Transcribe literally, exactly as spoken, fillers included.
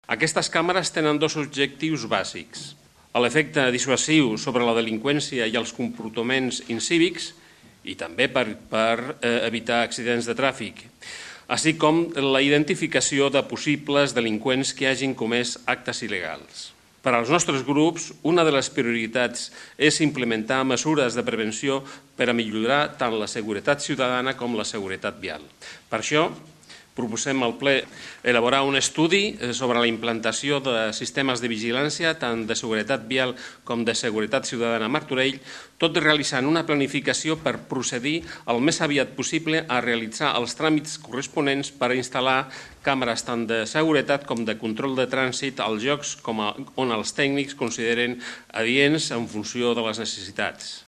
Aquestes càmeres tenen dos objectius bàsics: l'efecte dissuasiu sobre la delinqüència i els comportaments incívics i també per, per eh, evitar accidents de tràfic, així com la identificació de possibles delinqüents que hagin comès actes il·legals. Per als nostres grups, una de les prioritats és implementar mesures de prevenció per a millorar tant la seguretat ciutadana com la seguretat vial. Per això, proposem al ple elaborar un estudi sobre la implantació de sistemes de vigilància tant de seguretat vial com de seguretat ciutadana a Martorell, tot realitzant una planificació per procedir el més aviat possible a realitzar els tràmits corresponents per a instal·lar càmeres tant de seguretat com de control de trànsit als llocs on els tècnics consideren adients en funció de les necessitats.